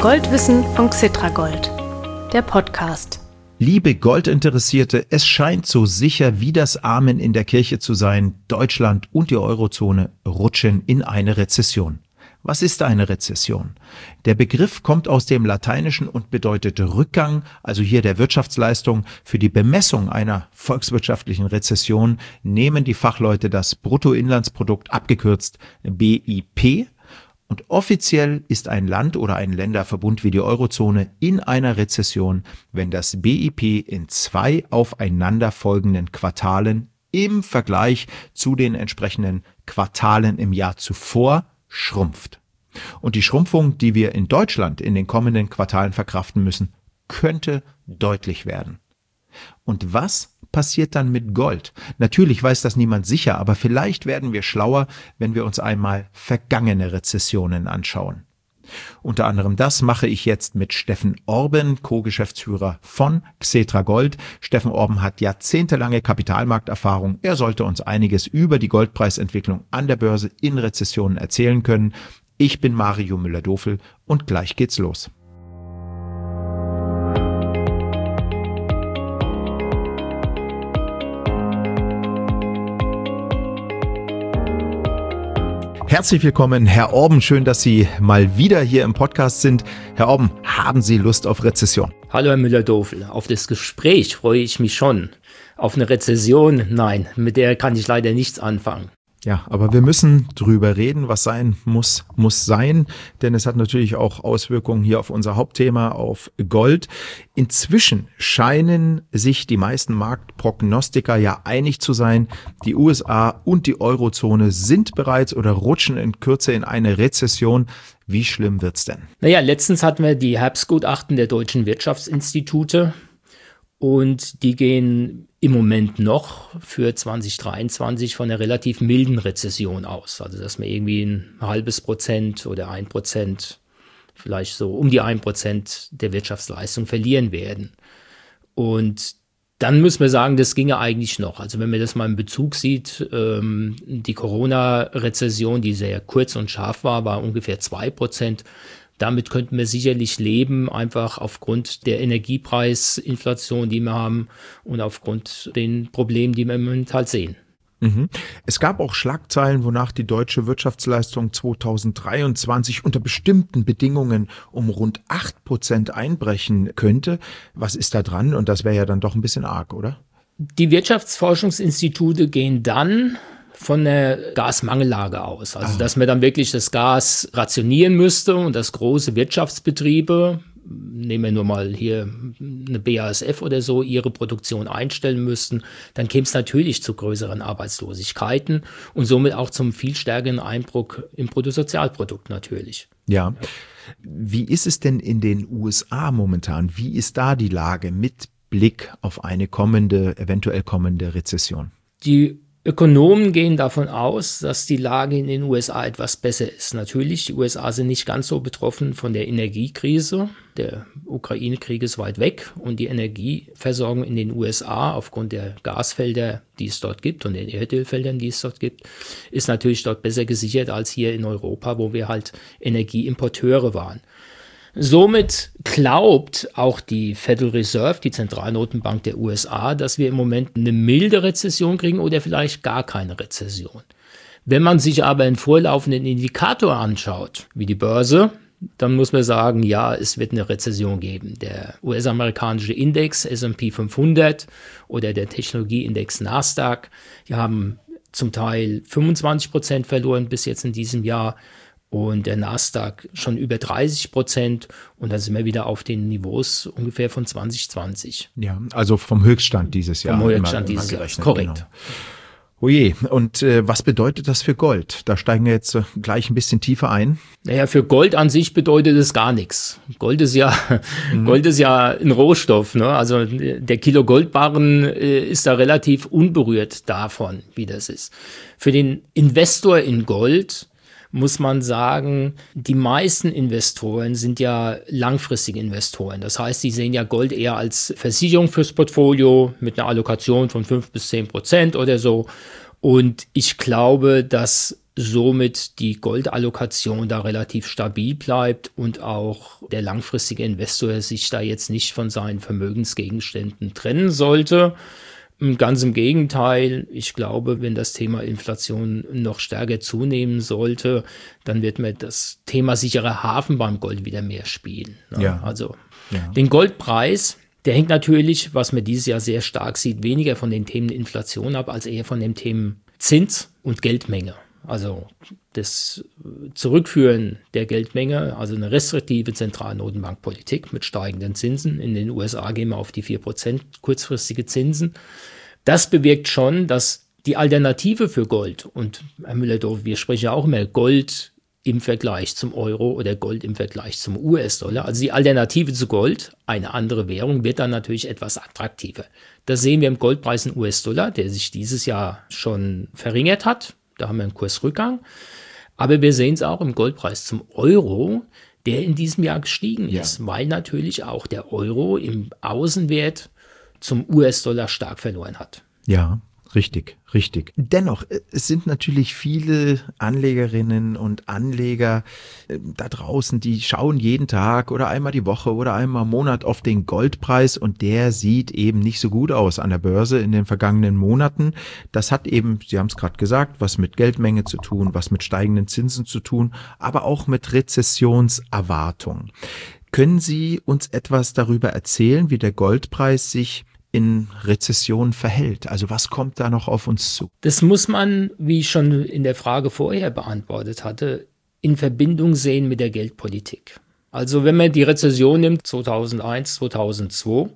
Goldwissen von Xetragold, der Podcast. Liebe Goldinteressierte, es scheint so sicher wie das Amen in der Kirche zu sein, Deutschland und die Eurozone rutschen in eine Rezession. Was ist eine Rezession? Der Begriff kommt aus dem Lateinischen und bedeutet Rückgang, also hier der Wirtschaftsleistung. Für die Bemessung einer volkswirtschaftlichen Rezession nehmen die Fachleute das Bruttoinlandsprodukt, abgekürzt BIP. Und offiziell ist ein Land oder ein Länderverbund wie die Eurozone in einer Rezession, wenn das BIP in 2 aufeinanderfolgenden Quartalen im Vergleich zu den entsprechenden Quartalen im Jahr zuvor schrumpft. Und die Schrumpfung, die wir in Deutschland in den kommenden Quartalen verkraften müssen, könnte deutlich werden. Und was passiert dann mit Gold? Natürlich weiß das niemand sicher, aber vielleicht werden wir schlauer, wenn wir uns einmal vergangene Rezessionen anschauen. Unter anderem das mache ich jetzt mit Steffen Orben, Co-Geschäftsführer von Xetragold. Steffen Orben hat jahrzehntelange Kapitalmarkterfahrung. Er sollte uns einiges über die Goldpreisentwicklung an der Börse in Rezessionen erzählen können. Ich bin Mario Müller-Dofel und gleich geht's los. Herzlich willkommen, Herr Orben. Schön, dass Sie mal wieder hier im Podcast sind. Herr Orben, haben Sie Lust auf Rezession? Hallo, Herr Müller-Dofel. Auf das Gespräch freue ich mich schon. Auf eine Rezession, nein, mit der kann ich leider nichts anfangen. Ja, aber wir müssen drüber reden, was sein muss sein, denn es hat natürlich auch Auswirkungen hier auf unser Hauptthema, auf Gold. Inzwischen scheinen sich die meisten Marktprognostiker ja einig zu sein, die USA und die Eurozone sind bereits oder rutschen in Kürze in eine Rezession. Wie schlimm wird's denn? Naja, letztens hatten wir die Herbstgutachten der deutschen Wirtschaftsinstitute und die gehen im Moment noch für 2023 von einer relativ milden Rezession aus. Also dass wir irgendwie ein halbes Prozent oder 1%, vielleicht so um die 1% der Wirtschaftsleistung verlieren werden. Und dann müssen wir sagen, das ginge eigentlich noch. Also wenn man das mal in Bezug sieht, die Corona-Rezession, die sehr kurz und scharf war ungefähr 2%. Damit könnten wir sicherlich leben, einfach aufgrund der Energiepreisinflation, die wir haben und aufgrund den Problemen, die wir im Moment halt sehen. Es gab auch Schlagzeilen, wonach die deutsche Wirtschaftsleistung 2023 unter bestimmten Bedingungen um rund 8% einbrechen könnte. Was ist da dran? Und das wäre ja dann doch ein bisschen arg, oder? Die Wirtschaftsforschungsinstitute gehen dann von der Gasmangellage aus. Also, dass man dann wirklich das Gas rationieren müsste und dass große Wirtschaftsbetriebe, nehmen wir nur mal hier eine BASF oder so, ihre Produktion einstellen müssten, dann käme es natürlich zu größeren Arbeitslosigkeiten und somit auch zum viel stärkeren Einbruch im Bruttosozialprodukt natürlich. Ja. Wie ist es denn in den USA momentan? Wie ist da die Lage mit Blick auf eine eventuell kommende Rezession? Die Ökonomen gehen davon aus, dass die Lage in den USA etwas besser ist. Natürlich, die USA sind nicht ganz so betroffen von der Energiekrise. Der Ukraine-Krieg ist weit weg und die Energieversorgung in den USA aufgrund der Gasfelder, die es dort gibt und den Erdölfeldern, die es dort gibt, ist natürlich dort besser gesichert als hier in Europa, wo wir halt Energieimporteure waren. Somit glaubt auch die Federal Reserve, die Zentralnotenbank der USA, dass wir im Moment eine milde Rezession kriegen oder vielleicht gar keine Rezession. Wenn man sich aber einen vorlaufenden Indikator anschaut, wie die Börse, dann muss man sagen, ja, es wird eine Rezession geben. Der US-amerikanische Index S&P 500 oder der Technologieindex Nasdaq, die haben zum Teil 25% verloren bis jetzt in diesem Jahr. Und der Nasdaq schon über 30% und dann sind wir wieder auf den Niveaus ungefähr von 2020. Ja, also vom Höchststand dieses Jahr. Vom Höchststand dieses Jahr, korrekt. Genau. Oje, und was bedeutet das für Gold? Da steigen wir jetzt gleich ein bisschen tiefer ein. Naja, für Gold an sich bedeutet es gar nichts. Gold ist ja ein Rohstoff, ne? Also der Kilo Goldbarren ist da relativ unberührt davon, wie das ist. Für den Investor in Gold muss man sagen, die meisten Investoren sind ja langfristige Investoren. Das heißt, die sehen ja Gold eher als Versicherung fürs Portfolio mit einer Allokation von 5-10% oder so. Und ich glaube, dass somit die Goldallokation da relativ stabil bleibt und auch der langfristige Investor sich da jetzt nicht von seinen Vermögensgegenständen trennen sollte. Ganz im Gegenteil, ich glaube, wenn das Thema Inflation noch stärker zunehmen sollte, dann wird mir das Thema sicherer Hafen beim Gold wieder mehr spielen. Ne? Ja. Also Ja. den Goldpreis, der hängt natürlich, was man dieses Jahr sehr stark sieht, weniger von den Themen Inflation ab, als eher von den Themen Zins und Geldmenge. Also das Zurückführen der Geldmenge, also eine restriktive Zentralnotenbankpolitik mit steigenden Zinsen. In den USA gehen wir auf die 4% kurzfristige Zinsen. Das bewirkt schon, dass die Alternative für Gold, und Herr Müller-Dorf, wir sprechen ja auch immer Gold im Vergleich zum Euro oder Gold im Vergleich zum US-Dollar. Also die Alternative zu Gold, eine andere Währung, wird dann natürlich etwas attraktiver. Das sehen wir im Goldpreis in US-Dollar, der sich dieses Jahr schon verringert hat. Da haben wir einen Kursrückgang. Aber wir sehen es auch im Goldpreis zum Euro, der in diesem Jahr gestiegen ist, weil natürlich auch der Euro im Außenwert zum US-Dollar stark verloren hat. Ja, richtig, richtig. Dennoch, es sind natürlich viele Anlegerinnen und Anleger da draußen, die schauen jeden Tag oder einmal die Woche oder einmal im Monat auf den Goldpreis und der sieht eben nicht so gut aus an der Börse in den vergangenen Monaten. Das hat eben, Sie haben es gerade gesagt, was mit Geldmenge zu tun, was mit steigenden Zinsen zu tun, aber auch mit Rezessionserwartungen. Können Sie uns etwas darüber erzählen, wie der Goldpreis sich in Rezession verhält? Also was kommt da noch auf uns zu? Das muss man, wie ich schon in der Frage vorher beantwortet hatte, in Verbindung sehen mit der Geldpolitik. Also wenn man die Rezession nimmt, 2001, 2002,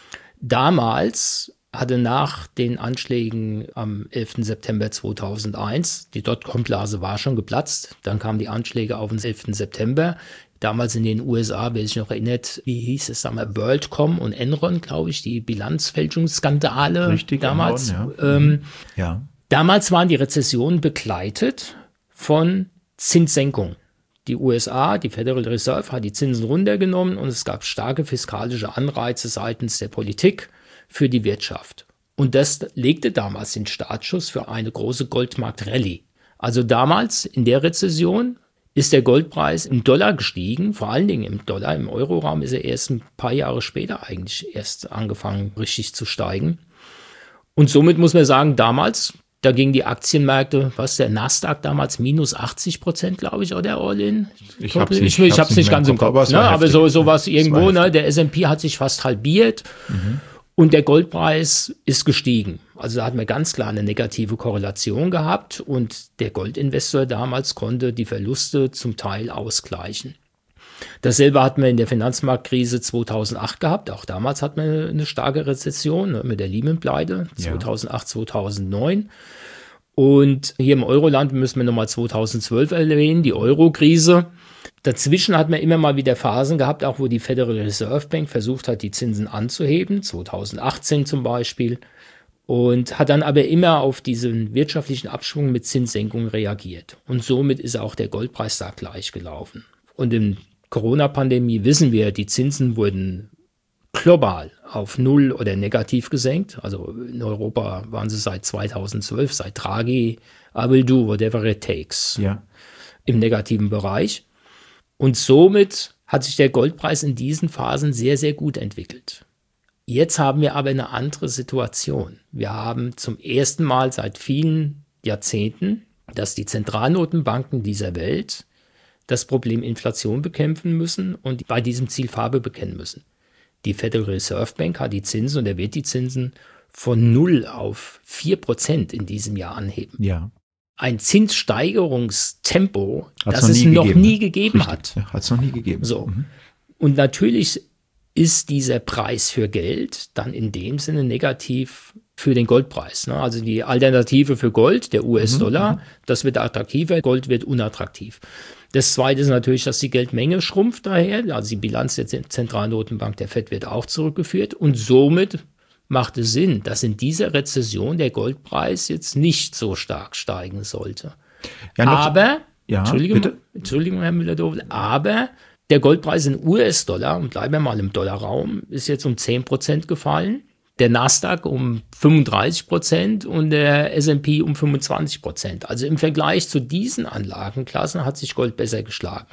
damals hatte nach den Anschlägen am 11. September 2001, die Dotcom-Blase war schon geplatzt, dann kamen die Anschläge auf den 11. September, damals in den USA, wer sich noch erinnert, wie hieß es damals, WorldCom und Enron, glaube ich, die Bilanzfälschungsskandale. Richtig, damals. Enron, ja. Damals waren die Rezessionen begleitet von Zinssenkungen. Die USA, die Federal Reserve, hat die Zinsen runtergenommen und es gab starke fiskalische Anreize seitens der Politik für die Wirtschaft. Und das legte damals den Startschuss für eine große Goldmarkt-Rallye. Also damals in der Rezession ist der Goldpreis im Dollar gestiegen, vor allen Dingen im Dollar. Im Euroraum ist er erst ein paar Jahre später eigentlich erst angefangen, richtig zu steigen. Und somit muss man sagen, damals, da gingen die Aktienmärkte, was der Nasdaq damals, minus 80%, glaube ich, oder All-In? Ich habe es nicht ganz im Kopf. Aber so was irgendwo, ne? Der S&P hat sich fast halbiert. Und der Goldpreis ist gestiegen. Also da hat man ganz klar eine negative Korrelation gehabt und der Goldinvestor damals konnte die Verluste zum Teil ausgleichen. Dasselbe hatten wir in der Finanzmarktkrise 2008 gehabt. Auch damals hat man eine starke Rezession, ne, mit der Lehman-Pleite 2008, 2009. Und hier im Euroland müssen wir nochmal 2012 erwähnen, die Euro-Krise. Dazwischen hat man immer mal wieder Phasen gehabt, auch wo die Federal Reserve Bank versucht hat, die Zinsen anzuheben, 2018 zum Beispiel, und hat dann aber immer auf diesen wirtschaftlichen Abschwung mit Zinssenkungen reagiert. Und somit ist auch der Goldpreis da gleich gelaufen. Und in Corona-Pandemie wissen wir, die Zinsen wurden global auf Null oder negativ gesenkt. Also in Europa waren sie seit 2012, seit Draghi, I will do whatever it takes, im negativen Bereich. Und somit hat sich der Goldpreis in diesen Phasen sehr, sehr gut entwickelt. Jetzt haben wir aber eine andere Situation. Wir haben zum ersten Mal seit vielen Jahrzehnten, dass die Zentralnotenbanken dieser Welt das Problem Inflation bekämpfen müssen und bei diesem Ziel Farbe bekennen müssen. Die Federal Reserve Bank hat die Zinsen und er wird die Zinsen von 0 auf 4% in diesem Jahr anheben. Ja. Ein Zinssteigerungstempo, das es noch nie gegeben hat. Ja, hat es noch nie gegeben. So. Und natürlich ist dieser Preis für Geld dann in dem Sinne negativ für den Goldpreis. Ne? Also die Alternative für Gold, der US-Dollar, das wird attraktiver, Gold wird unattraktiv. Das Zweite ist natürlich, dass die Geldmenge schrumpft daher, also die Bilanz der Zentralnotenbank, der FED, wird auch zurückgeführt und somit macht es Sinn, dass in dieser Rezession der Goldpreis jetzt nicht so stark steigen sollte. Ja, aber, Entschuldigung, Herr Müller-Dorf, aber der Goldpreis in US-Dollar, und bleiben wir mal im Dollarraum, ist jetzt um 10% gefallen. der Nasdaq um 35% und der S&P um 25%. Also im Vergleich zu diesen Anlagenklassen hat sich Gold besser geschlagen.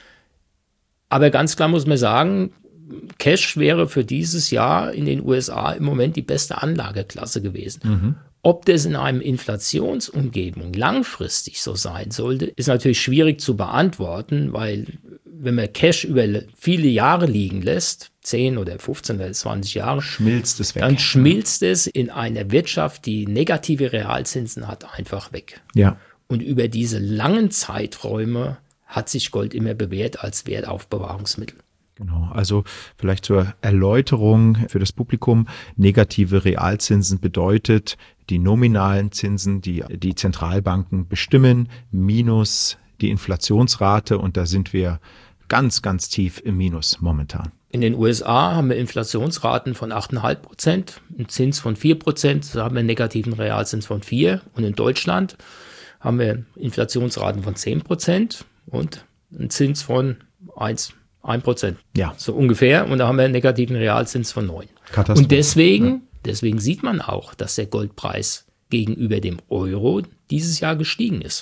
Aber ganz klar muss man sagen, Cash wäre für dieses Jahr in den USA im Moment die beste Anlageklasse gewesen. Ob das in einer Inflationsumgebung langfristig so sein sollte, ist natürlich schwierig zu beantworten, weil wenn man Cash über viele Jahre liegen lässt, 10 oder 15 oder 20 Jahre, schmilzt es weg. Dann schmilzt es in einer Wirtschaft, die negative Realzinsen hat, einfach weg. Ja. Und über diese langen Zeiträume hat sich Gold immer bewährt als Wertaufbewahrungsmittel. Genau, also vielleicht zur Erläuterung für das Publikum. Negative Realzinsen bedeutet die nominalen Zinsen, die die Zentralbanken bestimmen, minus die Inflationsrate. Und da sind wir ganz, ganz tief im Minus momentan. In den USA haben wir Inflationsraten von 8,5%, einen Zins von 4%, da haben wir einen negativen Realzins von 4%. Und in Deutschland haben wir Inflationsraten von 10% und einen Zins von 1%. Ja. So ungefähr. Und da haben wir einen negativen Realzins von 9%. Katastrophe. Und deswegen sieht man auch, dass der Goldpreis gegenüber dem Euro dieses Jahr gestiegen ist.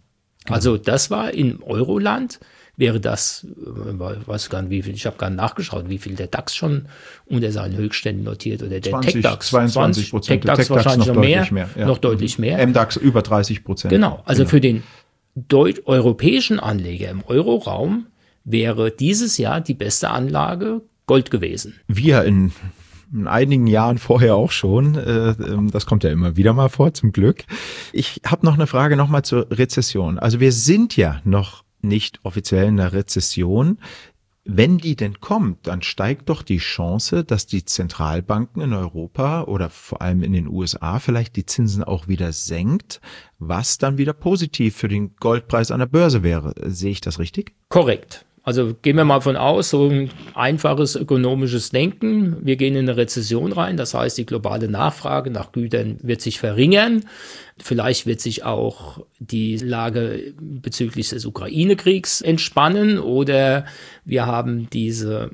Also das war im Euroland, wäre das, weiß gar nicht wie viel, ich habe gar nicht nachgeschaut, wie viel der DAX schon unter seinen Höchstständen notiert oder der Tech-DAX. 22%. Tech-DAX wahrscheinlich noch deutlich mehr. Ja. Noch deutlich mehr. MDAX über 30%. Genau, also für den europäischen Anleger im Euroraum wäre dieses Jahr die beste Anlage Gold gewesen. Wir in einigen Jahren vorher auch schon. Das kommt ja immer wieder mal vor, zum Glück. Ich habe noch eine Frage nochmal zur Rezession. Also wir sind ja noch nicht offiziell in der Rezession. Wenn die denn kommt, dann steigt doch die Chance, dass die Zentralbanken in Europa oder vor allem in den USA vielleicht die Zinsen auch wieder senkt, was dann wieder positiv für den Goldpreis an der Börse wäre. Sehe ich das richtig? Korrekt. Also gehen wir mal von aus, so ein einfaches ökonomisches Denken. Wir gehen in eine Rezession rein, das heißt, die globale Nachfrage nach Gütern wird sich verringern. Vielleicht wird sich auch die Lage bezüglich des Ukraine-Kriegs entspannen oder wir haben diese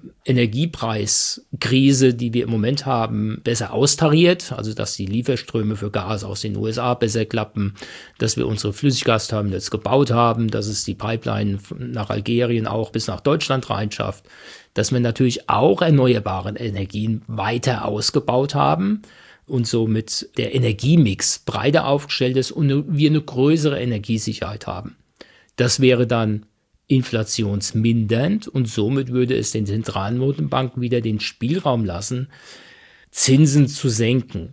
Energiepreiskrise, die wir im Moment haben, besser austariert, also dass die Lieferströme für Gas aus den USA besser klappen, dass wir unsere Flüssiggasterminals gebaut haben, dass es die Pipeline nach Algerien auch bis nach Deutschland reinschafft, dass wir natürlich auch erneuerbare Energien weiter ausgebaut haben und somit der Energiemix breiter aufgestellt ist und wir eine größere Energiesicherheit haben. Das wäre dann inflationsmindernd und somit würde es den Zentralnotenbanken wieder den Spielraum lassen, Zinsen zu senken.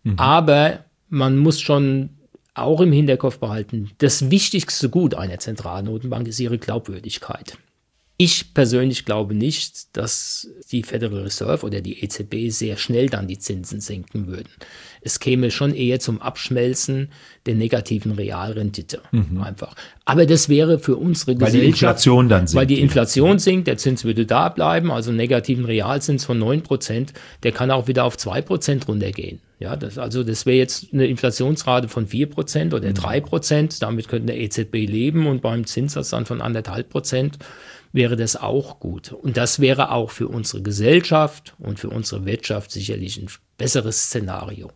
Aber man muss schon auch im Hinterkopf behalten, das wichtigste Gut einer Zentralnotenbank ist ihre Glaubwürdigkeit. Ich persönlich glaube nicht, dass die Federal Reserve oder die EZB sehr schnell dann die Zinsen senken würden. Es käme schon eher zum Abschmelzen der negativen Realrendite einfach. Aber das wäre für unsere Gesellschaft, weil die Inflation dann sinkt. Weil die Inflation sinkt, der Zins würde da bleiben, also einen negativen Realzins von 9%, der kann auch wieder auf 2% runtergehen. Ja, das wäre jetzt eine Inflationsrate von 4% oder 3%, damit könnte der EZB leben und beim Zinssatz dann von 1,5% wäre das auch gut. Und das wäre auch für unsere Gesellschaft und für unsere Wirtschaft sicherlich ein besseres Szenario.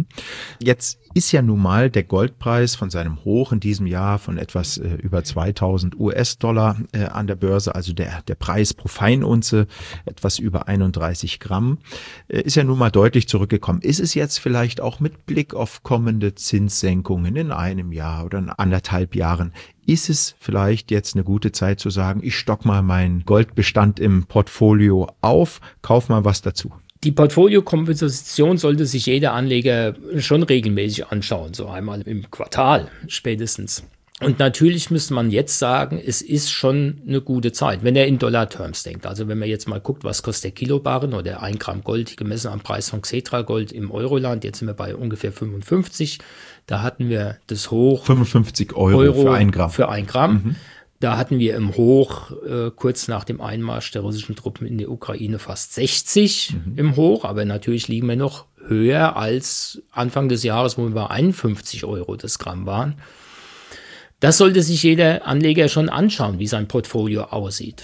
Jetzt ist ja nun mal der Goldpreis von seinem Hoch in diesem Jahr von etwas über 2000 US-Dollar an der Börse, also der Preis pro Feinunze etwas über 31 Gramm, ist ja nun mal deutlich zurückgekommen. Ist es jetzt vielleicht auch mit Blick auf kommende Zinssenkungen in einem Jahr oder in 1,5 Jahren, ist es vielleicht jetzt eine gute Zeit zu sagen, ich stock mal meinen Goldbestand im Portfolio auf, kauf mal was dazu? Die Portfoliokomposition sollte sich jeder Anleger schon regelmäßig anschauen, so einmal im Quartal spätestens. Und natürlich müsste man jetzt sagen, es ist schon eine gute Zeit, wenn er in Dollar-Terms denkt. Also wenn man jetzt mal guckt, was kostet der Kilobarren oder 1 Gramm Gold gemessen am Preis von Xetra Gold im Euroland, jetzt sind wir bei ungefähr 55. Da hatten wir das Hoch 55 Euro für 1 Gramm. Für 1 Gramm. Da hatten wir im Hoch kurz nach dem Einmarsch der russischen Truppen in die Ukraine fast 60 im Hoch, aber natürlich liegen wir noch höher als Anfang des Jahres, wo wir bei 51 Euro das Gramm waren. Das sollte sich jeder Anleger schon anschauen, wie sein Portfolio aussieht.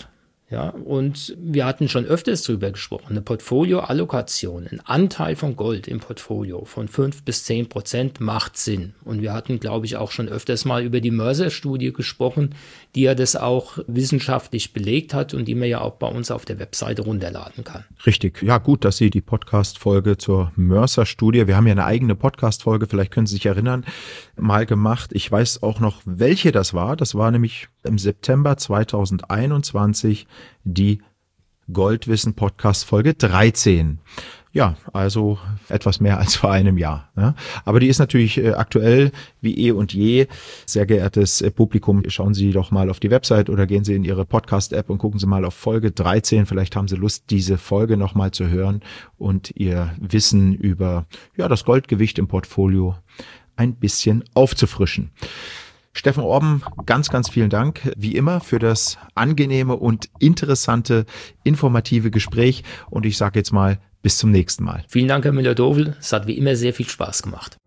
Ja, und wir hatten schon öfters drüber gesprochen, eine Portfolioallokation, ein Anteil von Gold im Portfolio von 5-10% macht Sinn. Und wir hatten, glaube ich, auch schon öfters mal über die Mercer-Studie gesprochen, die ja das auch wissenschaftlich belegt hat und die man ja auch bei uns auf der Webseite runterladen kann. Richtig. Ja, gut, dass Sie die Podcast-Folge zur Mercer-Studie, wir haben ja eine eigene Podcast-Folge, vielleicht können Sie sich erinnern, mal gemacht. Ich weiß auch noch, welche das war. Das war nämlich im September 2021 die Goldwissen-Podcast-Folge 13. Ja, also etwas mehr als vor einem Jahr. Ja. Aber die ist natürlich aktuell wie eh und je. Sehr geehrtes Publikum, schauen Sie doch mal auf die Website oder gehen Sie in Ihre Podcast-App und gucken Sie mal auf Folge 13. Vielleicht haben Sie Lust, diese Folge nochmal zu hören und Ihr Wissen über das Goldgewicht im Portfolio ein bisschen aufzufrischen. Steffen Orben, ganz, ganz vielen Dank, wie immer, für das angenehme und interessante, informative Gespräch. Und ich sage jetzt mal, bis zum nächsten Mal. Vielen Dank, Herr Müller-Dovel. Es hat wie immer sehr viel Spaß gemacht.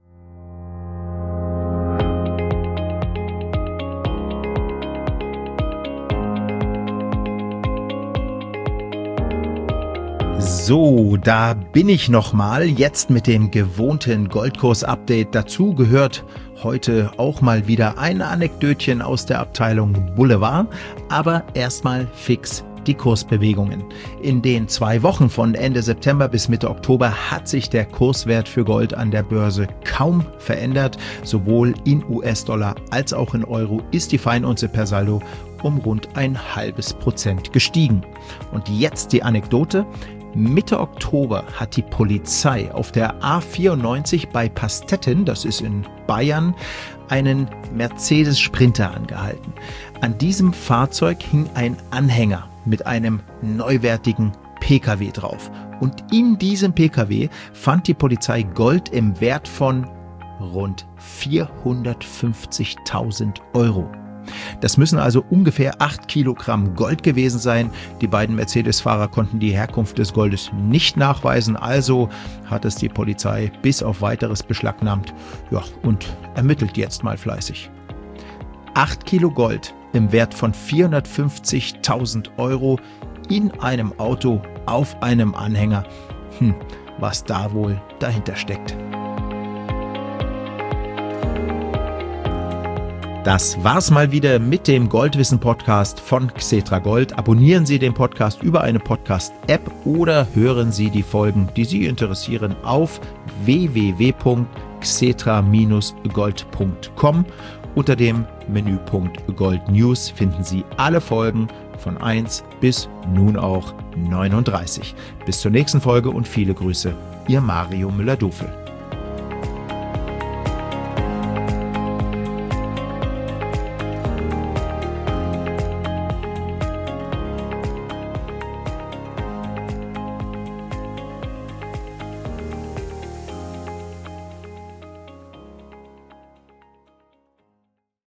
So, da bin ich nochmal, jetzt mit dem gewohnten Goldkurs-Update. Dazu gehört heute auch mal wieder ein Anekdötchen aus der Abteilung Boulevard, aber erstmal fix die Kursbewegungen. In den 2 Wochen von Ende September bis Mitte Oktober hat sich der Kurswert für Gold an der Börse kaum verändert. Sowohl in US-Dollar als auch in Euro ist die Feinunze per Saldo um rund 0,5% gestiegen. Und jetzt die Anekdote. Mitte Oktober hat die Polizei auf der A94 bei Pastetten, das ist in Bayern, einen Mercedes Sprinter angehalten. An diesem Fahrzeug hing ein Anhänger mit einem neuwertigen PKW drauf. Und in diesem PKW fand die Polizei Gold im Wert von rund 450.000 Euro. Das müssen also ungefähr 8 Kilogramm Gold gewesen sein. Die beiden Mercedes-Fahrer konnten die Herkunft des Goldes nicht nachweisen, also hat es die Polizei bis auf Weiteres beschlagnahmt und ermittelt jetzt mal fleißig. 8 Kilo Gold im Wert von 450.000 Euro in einem Auto auf einem Anhänger. Was da wohl dahinter steckt. Das war's mal wieder mit dem Goldwissen-Podcast von Xetra Gold. Abonnieren Sie den Podcast über eine Podcast-App oder hören Sie die Folgen, die Sie interessieren, auf www.xetra-gold.com. Unter dem Menüpunkt Gold News finden Sie alle Folgen von 1 bis nun auch 39. Bis zur nächsten Folge und viele Grüße, Ihr Mario Müller-Dofel.